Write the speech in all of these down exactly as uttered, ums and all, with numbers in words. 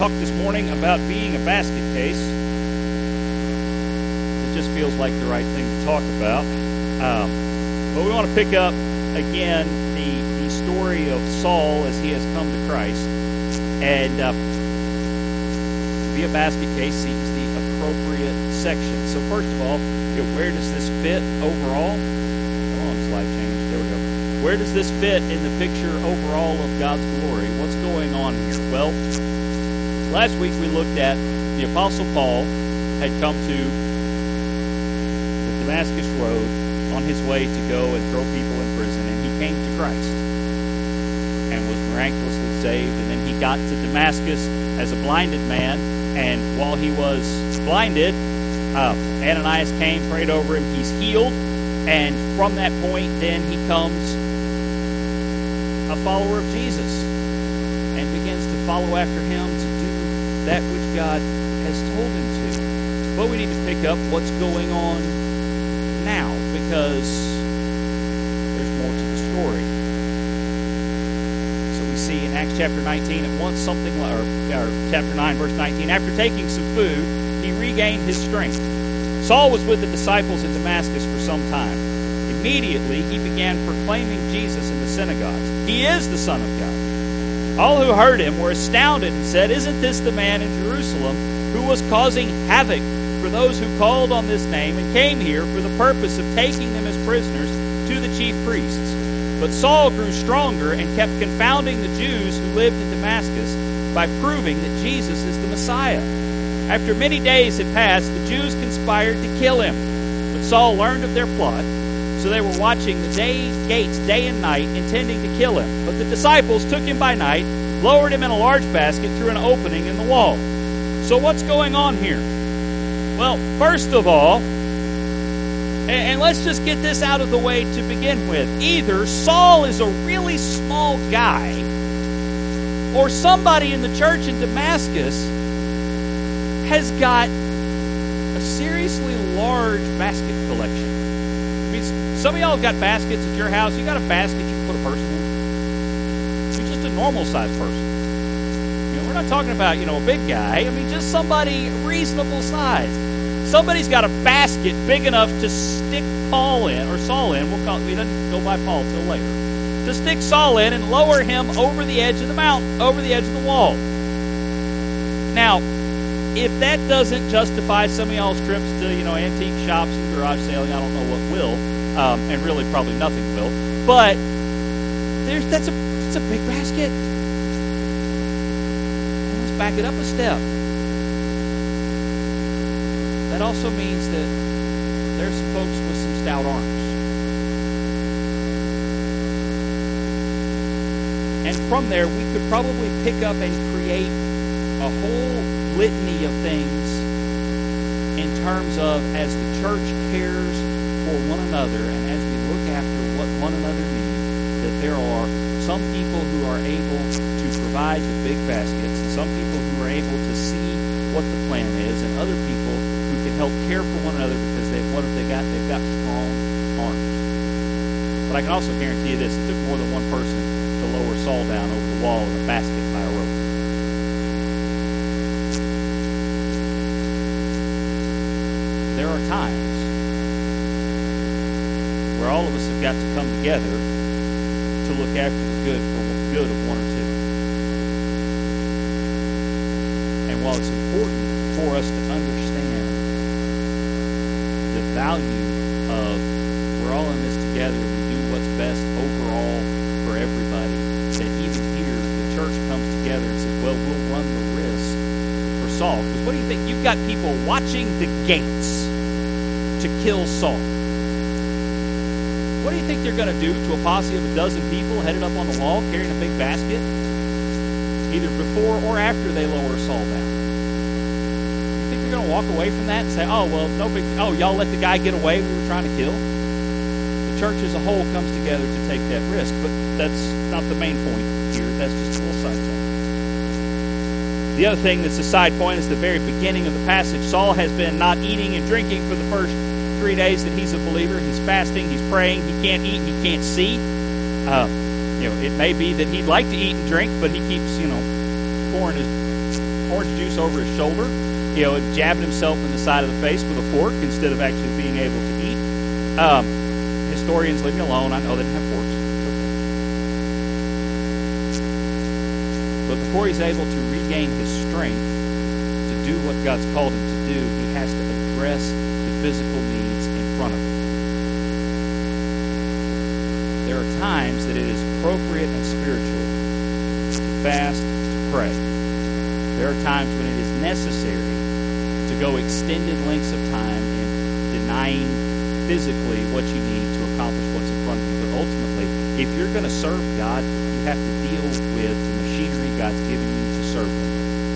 talk this morning about being a basket case. It just feels like the right thing to talk about. Um, but we want to pick up again the, the story of Saul as he has come to Christ. And uh, to be a basket case seems the appropriate section. So first of all, you know, where does this fit overall? Come on, slide change. There we go. Where does this fit in the picture overall of God's glory? What's going on here? Well, last week we looked at the Apostle Paul had come to the Damascus Road on his way to go and throw people in prison, and he came to Christ and was miraculously saved. And then he got to Damascus as a blinded man, and while he was blinded, uh, Ananias came, prayed over him, he's healed, and from that point then he comes a follower of Jesus and begins to follow after him to do that which God has told him to. But we need to pick up what's going on now, because there's more to the story. So we see in Acts chapter nineteen, at once something, or, or chapter nine, verse nineteen, after taking some food, he regained his strength. Saul was with the disciples in Damascus for some time. Immediately, he began proclaiming Jesus in the synagogues. He is the Son of God. All who heard him were astounded and said, "Isn't this the man in Jerusalem who was causing havoc for those who called on this name and came here for the purpose of taking them as prisoners to the chief priests?" But Saul grew stronger and kept confounding the Jews who lived in Damascus by proving that Jesus is the Messiah. After many days had passed, the Jews conspired to kill him. But Saul learned of their plot, so they were watching the day, gates day and night, intending to kill him. But the disciples took him by night, lowered him in a large basket through an opening in the wall. So what's going on here? Well, first of all, and, and let's just get this out of the way to begin with. Either Saul is a really small guy, or somebody in the church in Damascus has got a seriously large basket collection. I mean, some of y'all have got baskets at your house. You got a basket you can put a person in. You're just a normal-sized person. You know, we're not talking about, you know, a big guy. I mean, just somebody reasonable size. Somebody's got a basket big enough to stick Paul in, or Saul in. We'll call it, we didn't go by Paul till later. To stick Saul in and lower him over the edge of the mountain, over the edge of the wall. Now, if that doesn't justify some of y'all's trips to, you know, antique shops and garage sailing, I don't know what will, um, and really probably nothing will. But there's that's a that's a big basket. And let's back it up a step. That also means that there's some folks with some stout arms. And from there, we could probably pick up and create a whole litany of things in terms of as the church cares for one another and as we look after what one another needs, that there are some people who are able to provide the big baskets, some people who are able to see what the plan is, and other people who can help care for one another because they what have they got? They've got strong arms. But I can also guarantee you this: it took more than one person to lower Saul down over the wall in a basket by a rope. There are times where all of us have got to come together to look after the good for the good of one or two. And while it's important for us to understand the value of we're all in this together, we do what's best overall for everybody, that even here the church comes together and says, well, we'll run the risk for Saul. Because what do you think? You've got people watching the gates to kill Saul. What do you think they're going to do to a posse of a dozen people headed up on the wall carrying a big basket? Either before or after they lower Saul down. You think they're going to walk away from that and say, oh, well, no big, oh, y'all let the guy get away we were trying to kill? The church as a whole comes together to take that risk, but that's not the main point here. That's just a little side point. The other thing that's a side point is the very beginning of the passage. Saul has been not eating and drinking for the first three days that he's a believer. He's fasting, he's praying, he can't eat, he can't see. Uh, you know, it may be that he'd like to eat and drink, but he keeps, you know, pouring his orange juice over his shoulder, you know, jabbing himself in the side of the face with a fork instead of actually being able to eat. Um, historians, leave me alone. I know they didn't have forks. But before he's able to regain his strength to do what God's called him to do, he has to address the physical needs in front of him. There are times that it is appropriate and spiritual to fast, to pray. There are times when it is necessary to go extended lengths of time in denying physically what you need to accomplish what's in front of you. But ultimately, if you're going to serve God, you have to deal with the machinery God's given you to serve Him.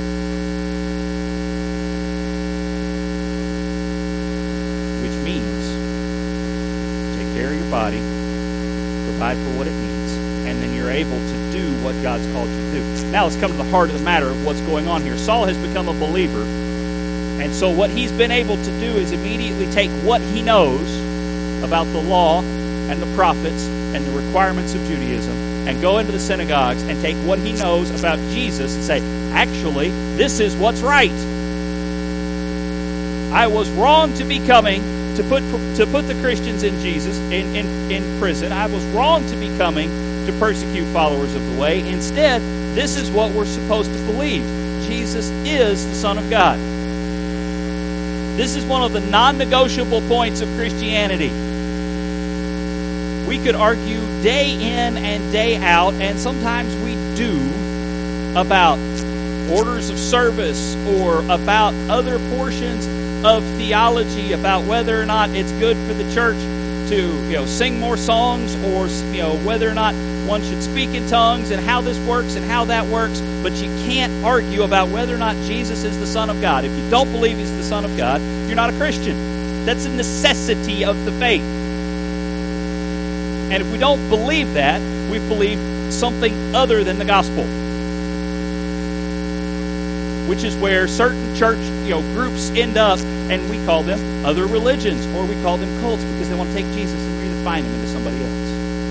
Which means take care of your body, provide for what it needs, and then you're able to do what God's called you to do. Now let's come to the heart of the matter of what's going on here. Saul has become a believer, and so what he's been able to do is immediately take what he knows about the law and the prophets and the requirements of Judaism and go into the synagogues and take what he knows about Jesus and say, actually, this is what's right. I was wrong to be coming to put to put the Christians in Jesus in, in, in prison. I was wrong to be coming to persecute followers of the way. Instead, this is what we're supposed to believe. Jesus is the Son of God. This is one of the non-negotiable points of Christianity. We could argue day in and day out, and sometimes we do, about orders of service or about other portions of theology, about whether or not it's good for the church to, you know, sing more songs, or, you know, whether or not one should speak in tongues and how this works and how that works. But you can't argue about whether or not Jesus is the Son of God. If you don't believe He's the Son of God, you're not a Christian. That's a necessity of the faith. And if we don't believe that, we believe something other than the gospel, which is where certain church, you know, groups end up, and we call them other religions, or we call them cults, because they want to take Jesus and redefine Him into somebody else.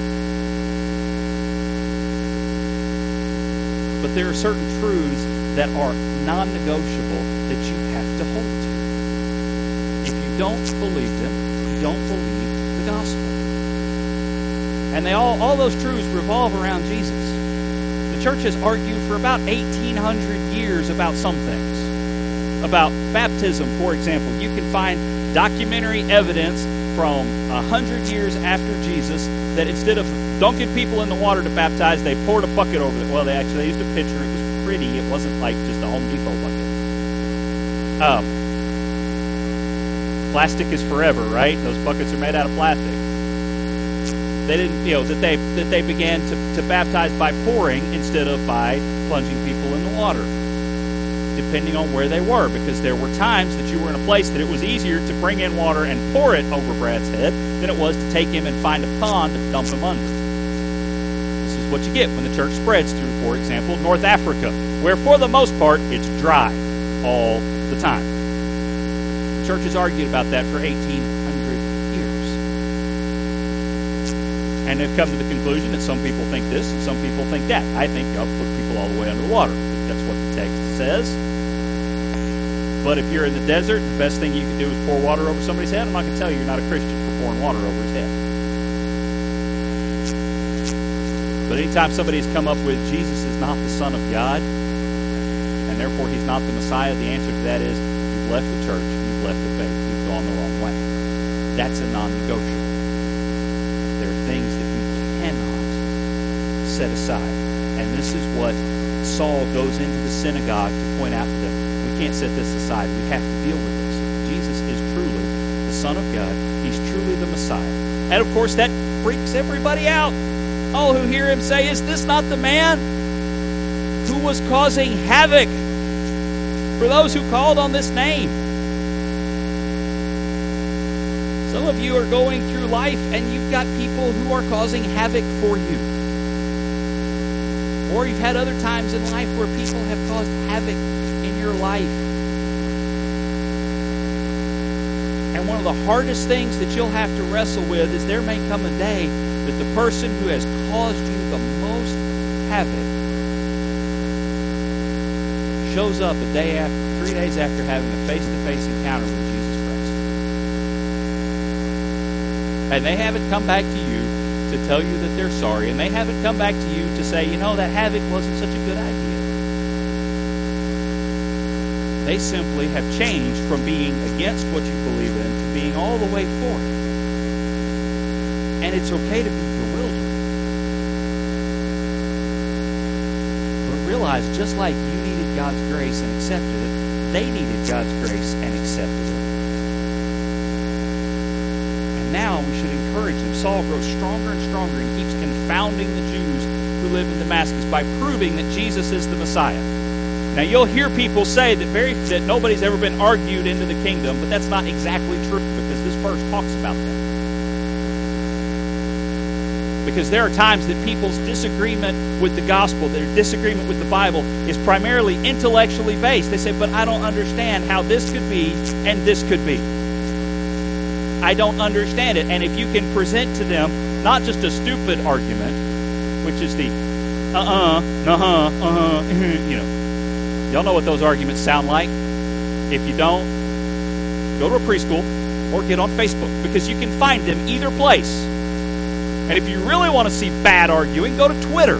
But there are certain truths that are non-negotiable that you have to hold to. If you don't believe them, you don't believe the gospel. And they all, all those truths revolve around Jesus. The church has argued for about eighteen hundred years about some things. About baptism, for example. You can find documentary evidence from one hundred years after Jesus that instead of dunking people in the water to baptize, they poured a bucket over it. Well, they actually used a pitcher. It was pretty. It wasn't like just a Home Depot bucket. Um, plastic is forever, right? Those buckets are made out of plastic. They didn't, you know, that they that they began to, to baptize by pouring instead of by plunging people in the water, depending on where they were, because there were times that you were in a place that it was easier to bring in water and pour it over Brad's head than it was to take him and find a pond to dump him under. This is what you get when the church spreads through, for example, North Africa, where for the most part it's dry all the time. The church has argued about that for eighteen hundred years. And they've come to the conclusion that some people think this and some people think that. I think I'll put people all the way under the water. That's what the text says. But if you're in the desert, the best thing you can do is pour water over somebody's head. I'm not going to tell you you're not a Christian for pouring water over his head. But anytime somebody has come up with Jesus is not the Son of God, and therefore He's not the Messiah, the answer to that is you've left the church, you've left the faith, you've gone the wrong way. That's a non-negotiable. There are things that we cannot set aside. And this is what Saul goes into the synagogue to point out to them. We can't set this aside. We have to deal with this. Jesus is truly the Son of God. He's truly the Messiah. And of course that freaks everybody out. All who hear him say, is this not the man who was causing havoc for those who called on this name? Some of you are going through life and you've got people who are causing havoc for you. Or you've had other times in life where people have caused havoc in your life. And one of the hardest things that you'll have to wrestle with is there may come a day that the person who has caused you the most havoc shows up a day after, three days after having a face-to-face encounter with Jesus Christ. And they haven't come back to you to tell you that they're sorry, and they haven't come back to you to say, you know, that havoc wasn't such a good idea. They simply have changed from being against what you believe in to being all the way for it. And it's okay to be bewildered. But realize, just like you needed God's grace and accepted it, they needed God's grace and accepted it. And now we should encourage them. Saul grows stronger and stronger and keeps confounding the Jews who live in Damascus by proving that Jesus is the Messiah. Now you'll hear people say that very that nobody's ever been argued into the kingdom, but that's not exactly true because this verse talks about that. Because there are times that people's disagreement with the gospel, their disagreement with the Bible, is primarily intellectually based. They say, but I don't understand how this could be and this could be. I don't understand it. And if you can present to them not just a stupid argument, which is the uh-uh, uh-huh, uh-huh, you know, y'all know what those arguments sound like. If you don't, go to a preschool or get on Facebook because you can find them either place. And if you really want to see bad arguing, go to Twitter.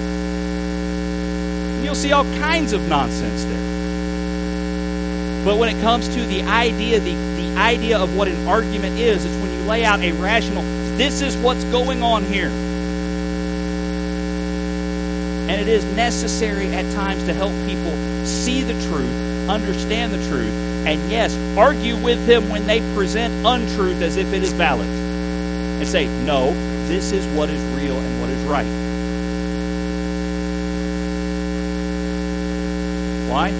And you'll see all kinds of nonsense there. But when it comes to the idea, the, the idea of what an argument is, it's when you lay out a rational, this is what's going on here. And it is necessary at times to help people see the truth, understand the truth, and yes, argue with them when they present untruth as if it is valid. And say, no, this is what is real and what is right. Why?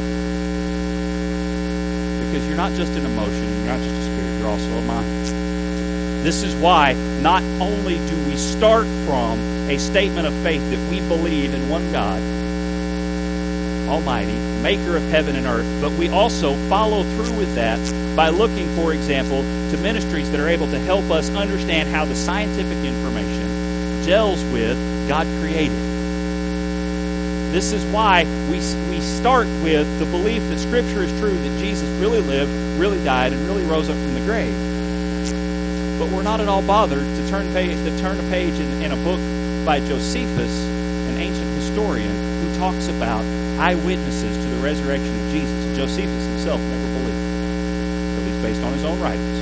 Because you're not just an emotion, you're not just a spirit, you're also a mind. This is why not only do we start from a statement of faith that we believe in one God, Almighty, maker of heaven and earth, but we also follow through with that by looking, for example, to ministries that are able to help us understand how the scientific information gels with God created. This is why we, we start with the belief that Scripture is true, that Jesus really lived, really died, and really rose up from the grave. But we're not at all bothered to turn, page, to turn a page in, in a book by Josephus, an ancient historian, who talks about eyewitnesses to the resurrection of Jesus. And Josephus himself never believed, at least based on his own writings.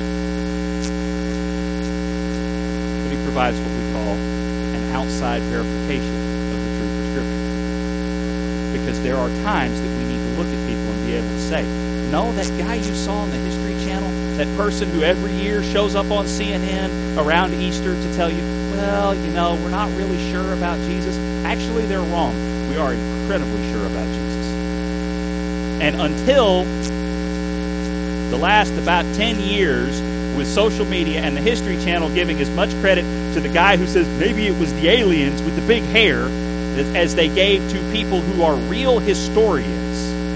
But he provides what we call an outside verification of the truth of Scripture. Because there are times that we need to look at people and be able to say, no, that guy you saw on the History Channel, that person who every year shows up on C N N around Easter to tell you, well, you know, we're not really sure about Jesus. Actually, they're wrong. We are incredibly sure about Jesus. And until the last about ten years with social media and the History Channel giving as much credit to the guy who says maybe it was the aliens with the big hair as they gave to people who are real historians,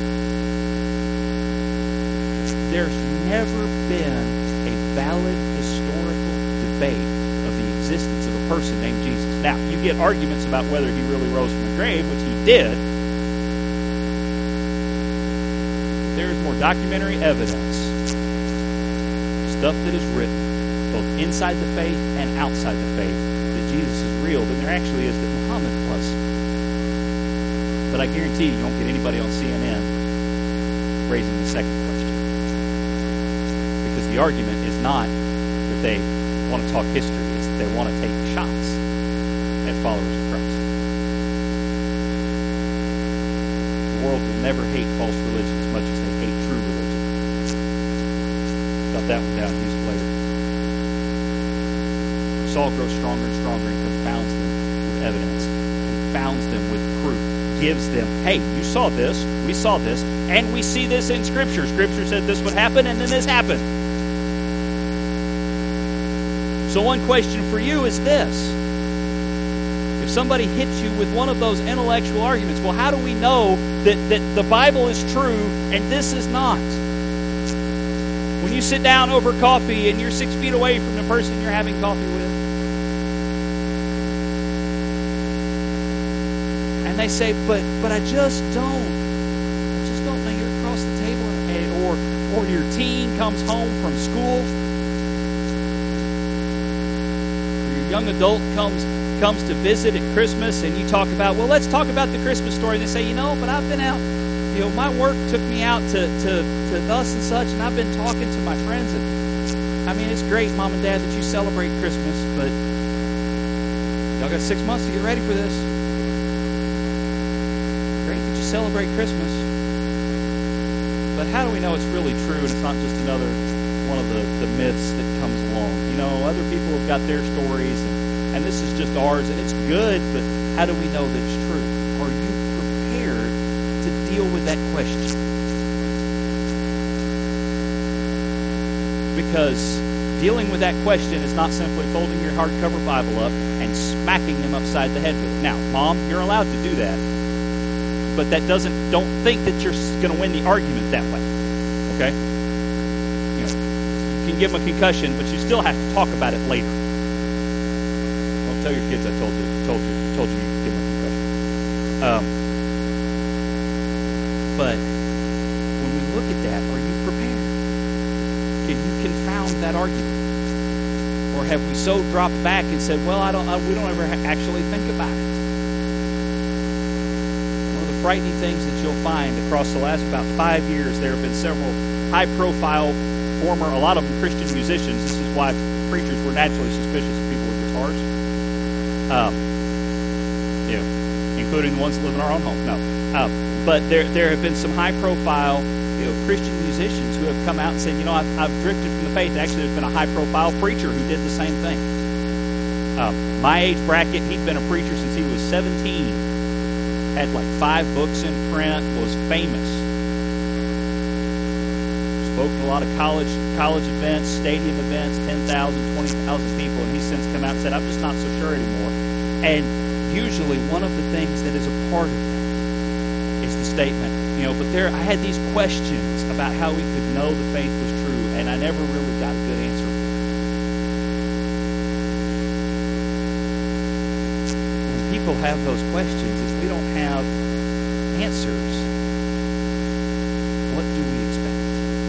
there's never been a valid historical debate of the existence of a person named Jesus. Now, you get arguments about whether he really rose from the grave, which he did. There is more documentary evidence, stuff that is written, both inside the faith and outside the faith, that Jesus is real than there actually is that Muhammad was. But I guarantee you, you won't get anybody on C N N raising the second question. Because the argument is not that they want to talk history, it's that they want to take shots at followers of Christ. The world will never hate false religion as much as they hate true religion. Got that one down, use it later. Saul grows stronger and stronger and confounds them with evidence, confounds them with proof, gives them, hey, you saw this, we saw this, and we see this in Scripture. Scripture said this would happen, and then this happened. So one question for you is this. If somebody hits you with one of those intellectual arguments, well, how do we know that, that the Bible is true and this is not? When you sit down over coffee and you're six feet away from the person you're having coffee with, and they say, but but I just don't, I just or your teen comes home from school, or your young adult comes comes to visit at Christmas, and you talk about, well, let's talk about the Christmas story. And they say, you know, but I've been out, you know, my work took me out to, to, to thus and such, and I've been talking to my friends. And I mean, it's great, Mom and Dad, that you celebrate Christmas, but y'all got six months to get ready for this. Great that you celebrate Christmas. But how do we know it's really true and it's not just another one of the, the myths that comes along? You know, other people have got their stories, and And this is just ours, and it's good, but how do we know that it's true? Are you prepared to deal with that question? Because dealing with that question is not simply folding your hardcover Bible up and smacking them upside the head with it. Now, Mom, you're allowed to do that, but that doesn't, don't think that you're going to win the argument that way, okay? You know, you can give them a concussion, but you still have to talk about it later. Tell your kids I told you, told you, told you you could give them a concussion. Um, but when we look at that, are you prepared? Can you confound that argument, or have we so dropped back and said, "Well, I don't, I, we don't ever ha- actually think about it"? One of the frightening things that you'll find across the last about five years, there have been several high-profile former, a lot of them Christian musicians. This is why preachers were naturally suspicious of people with guitars. Um, you know, including the ones that live in our own home. No, um, but there there have been some high-profile, you know, Christian musicians who have come out and said, you know, I've, I've drifted from the faith. Actually, there's been a high-profile preacher who did the same thing. Um, my age bracket, he'd been a preacher since he was seventeen. Had like five books in print. Was famous. Spoke at a lot of college college events, stadium events, ten thousand, twenty thousand people, and he's since come out and said, I'm just not so sure anymore. And usually one of the things that is a part of that is the statement, you know, but there, I had these questions about how we could know the faith was true, and I never really got a good answer. When people have those questions, if we don't have answers, what do we expect?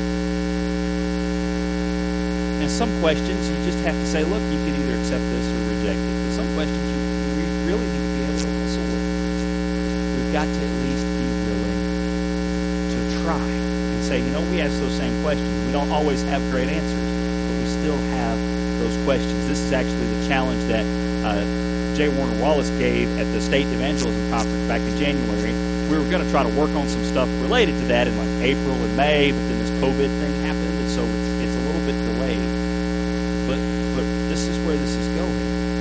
And some questions you just have to say, look, you can either accept this or reject it. But some questions you really need to be able to wrestle with. We've got to at least be willing to try and say, you know, we ask those same questions. We don't always have great answers, but we still have those questions. This is actually the challenge that uh, J. Warner Wallace gave at the State Evangelism Conference back in January. We were going to try to work on some stuff related to that in like April and May, but then this COVID thing happened, and so it's, it's a little bit delayed. But, but this is where this is going.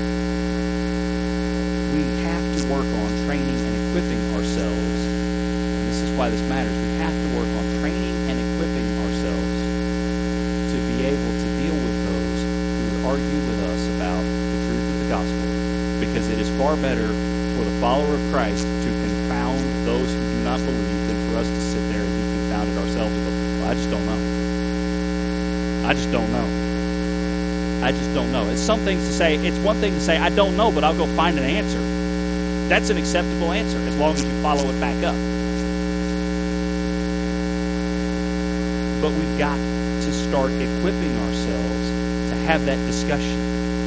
We have to work on training and equipping ourselves. And this is why this matters. We have to work on training and equipping ourselves to be able to deal with those who would argue with us about the truth of the gospel, because it is far better for the follower of Christ to confound those who do not believe than for us to sit there and be confounded ourselves and go, well, I just don't know. I just don't know. I just don't know. It's some things to say, it's one thing to say, I don't know, but I'll go find an answer. That's an acceptable answer as long as you follow it back up. But we've got to start equipping ourselves to have that discussion.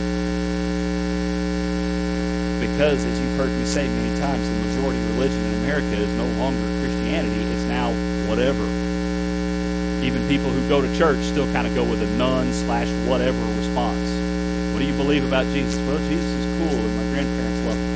Because, as you've heard me say many times, the majority religion in America is no longer Christianity. It's now whatever. Even people who go to church still kind of go with a none slash whatever response. What do you believe about Jesus? Well, Jesus is cool and my grandparents love him.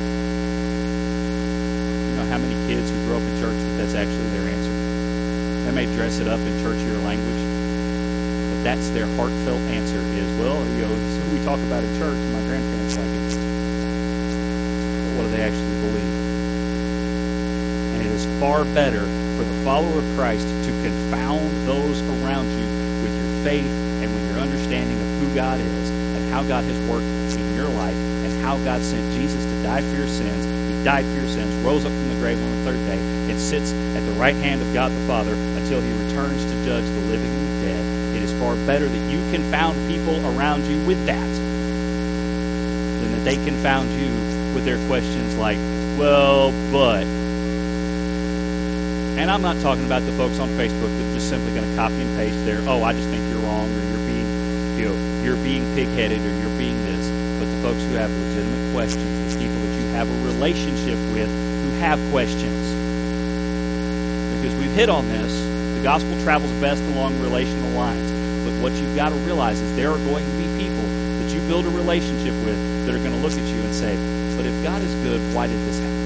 You know how many kids who grow up in church that that's actually their answer? They may dress it up in churchier language, but that's their heartfelt answer is, well, you know, it's who we talk about in church and my grandparents like him. But what do they actually believe? And it is far better for the follower of Christ to confound those around you with your faith and with your understanding of who God is and how God has worked in your life and how God sent Jesus to die for your sins. He died for your sins, rose up from the grave on the third day, and sits at the right hand of God the Father until he returns to judge the living and the dead. It is far better that you confound people around you with that than that they confound you with their questions like, well, but... And I'm not talking about the folks on Facebook that are just simply going to copy and paste their, oh, I just think you're wrong, or you're being, you know, you're being pig-headed, or you're being this. But the folks who have legitimate questions, the people that you have a relationship with who have questions. Because we've hit on this, the gospel travels best along relational lines. But what you've got to realize is there are going to be people that you build a relationship with that are going to look at you and say, but if God is good, why did this happen?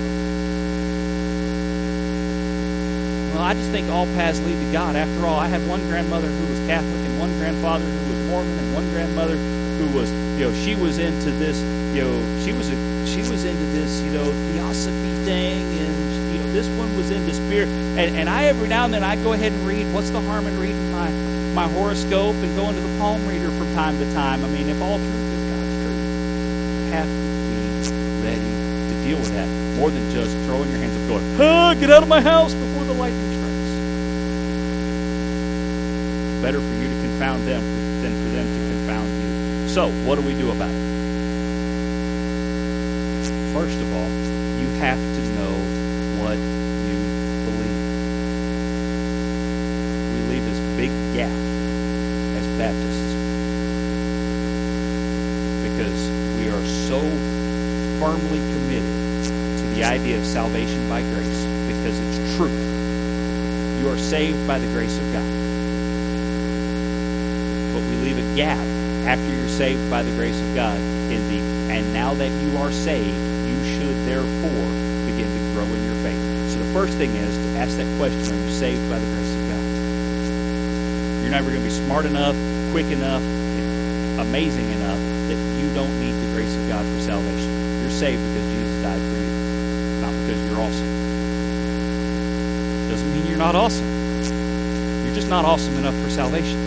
Well, I just think all paths lead to God. After all, I had one grandmother who was Catholic and one grandfather who was Mormon and one grandmother who was, you know, she was into this, you know, she was a, she was into this, you know, theosophy thing, and you know, this one was into spirit. And, and I every now and then I go ahead and read. What's the harm in reading my my horoscope and going to the palm reader from time to time? I mean, if all truth is God's truth, you have to be ready to deal with that more than just throwing your hands up, going, "Ah, get out of my house before the lightning strikes." Better for you to confound them than for them to confound you. So, what do we do about it? First of all, you have to know what you believe. We leave this big gap as Baptists because we are so firmly committed to the idea of salvation by grace because it's truth. You are saved by the grace of God. But we leave a gap after you're saved by the grace of God in the, and now that you are saved, you should therefore begin to grow in your faith. So the first thing is to ask that question, are you saved by the grace of God? You're never going to be smart enough, quick enough, amazing enough that you don't need the grace of God for salvation. You're saved because Jesus died for you, not because you're awesome. Doesn't mean you're not awesome. You're just not awesome enough for salvation.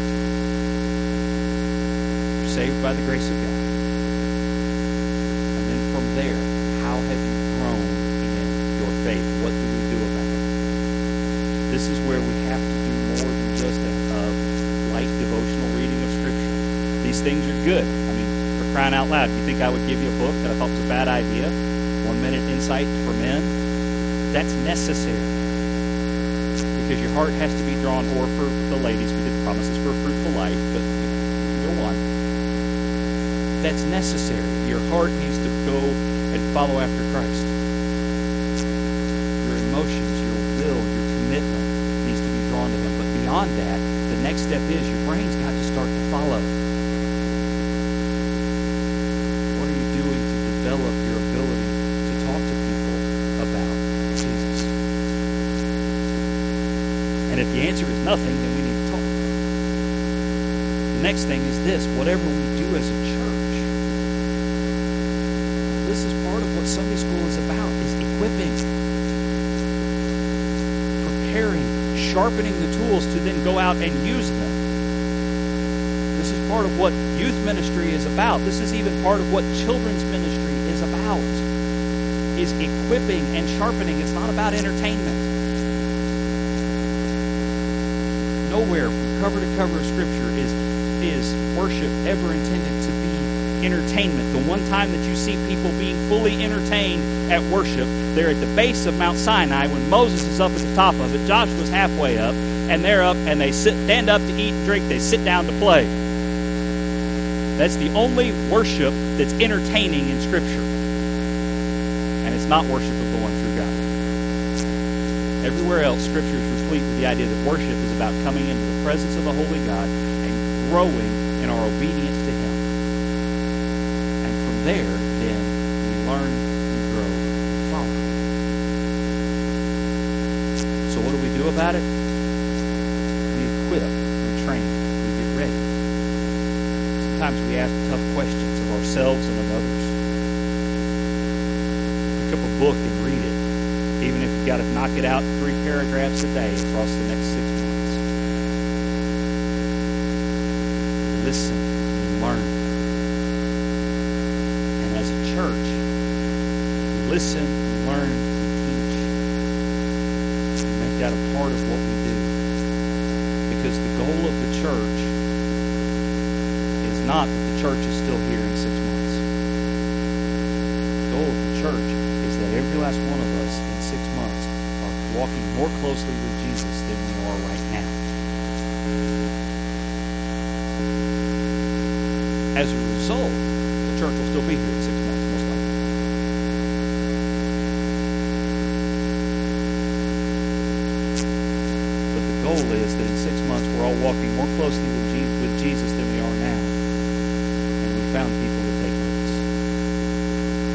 You're saved by the grace of God. And then from there, how have you grown in your faith? What do we do about it? This is where we have to do more than just a, a light devotional reading of Scripture. These things are good. I mean, for crying out loud, you think I would give you a book that I thought was a bad idea? One Minute Insight for Men? That's necessary. Because your heart has to be drawn, or for the ladies, we did promises for a fruitful life, but either one. That's necessary. Your heart needs to go and follow after Christ. Your emotions, your will, your commitment needs to be drawn to Him. But beyond that, the next step is your brain's got to start to follow. What are you doing to develop your ability to talk to people about Jesus? And if the answer is nothing, then we need to talk. The next thing is this: whatever we do as a church, this is part of what Sunday school is about, is equipping, preparing, sharpening the tools to then go out and use them. This is part of what youth ministry is about. This is even part of what children's ministry is about, is equipping and sharpening. It's not about entertainment. Nowhere from cover to cover of Scripture is, is worship ever intended to be entertainment. The one time that you see people being fully entertained at worship, they're at the base of Mount Sinai when Moses is up at the top of it, Joshua's halfway up, and they're up and they sit, stand up to eat and drink, they sit down to play. That's the only worship that's entertaining in Scripture. And it's not worship of the one true God. Everywhere else, Scripture is replete with the idea that worship is about coming into the presence of the Holy God and growing in our obedience to Him. And from there, then, we learn and grow and follow. So what do we do about it? We equip, we train, we get ready. Sometimes we ask tough questions of ourselves and of others. Pick up a book and read it, even if you've got to knock it out three paragraphs a day across the next six months. Listen and learn. And as a church, listen, learn, and teach. Make that a part of what we do. Because the goal of the church is not that the church is still here in six months. The goal of the church is that every last one of us in six months are walking more closely with Jesus than we are right now. As a result, the church will still be here in six months, most likely. But the goal is that in six months we're all walking more closely with Je- with Jesus than we are now. And we found people to take notes.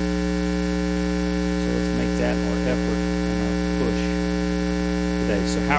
So let's make that our effort and our push today. So how